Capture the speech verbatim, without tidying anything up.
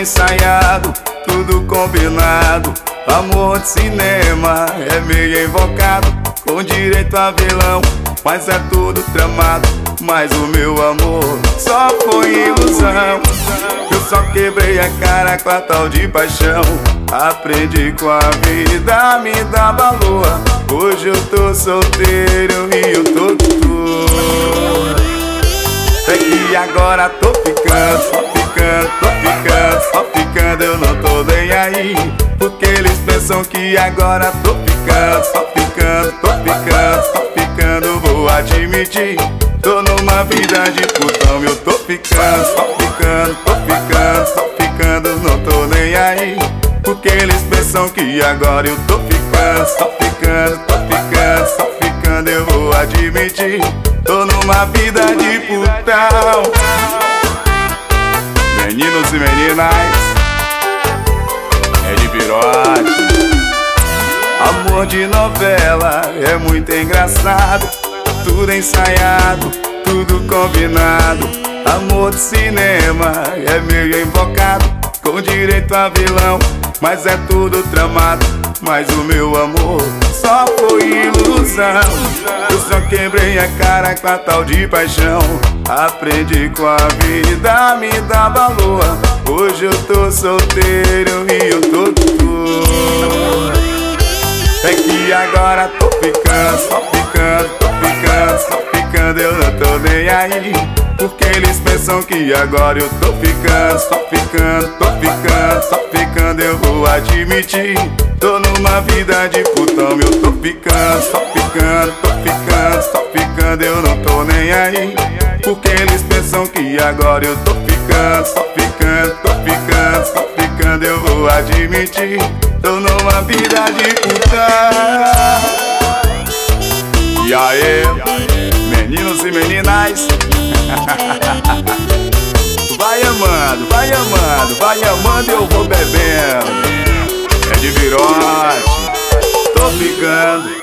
ensaiado, tudo combinado. Amor de cinema é meio invocado, com direito a vilão, mas é tudo tramado. Mas o meu amor só foi ilusão. Eu só quebrei a cara com a tal de paixão. Aprendi com a vida, me dá valor. Hoje eu tô solteiro e eu tô tudo. É que agora tô ficando, só ficando, tô ficando, só ficando. Eu não tô nem aí, porque eles pensam que agora tô ficando, só ficando, tô ficando, só ficando. Vou admitir, tô numa vida de putão. Eu tô ficando, só ficando, tô ficando, só ficando. Não tô nem aí, porque eles pensam que agora eu tô ficando, só ficando, tô ficando, só ficando. Eu vou admitir, tô numa vida de putão. Meninos e meninas, é de virote. Amor de novela é muito engraçado, tudo ensaiado, tudo combinado. Amor de cinema é meio invocado, com direito a vilão, mas é tudo tramado. Mas o meu amor só foi ilusão. Eu só quebrei a cara com a tal de paixão. Aprendi com a vida, me dá valor. Hoje eu tô solteiro e eu tô tudo. É que agora tô ficando, só ficando, tô ficando, só ficando. Eu não tô nem aí, porque eles pensam que agora eu tô ficando, só ficando, tô ficando, só ficando. Eu vou admitir, tô numa vida de putão. Eu tô ficando, só ficando, tô ficando, só ficando. Eu não tô nem aí, porque eles pensam que agora eu tô ficando, só ficando, tô ficando, só ficando. Eu vou admitir, tô numa vida de putão. E aí, meninos e meninas, vai amando, vai amando, vai amando, eu vou bebendo. É de virote, tô ficando.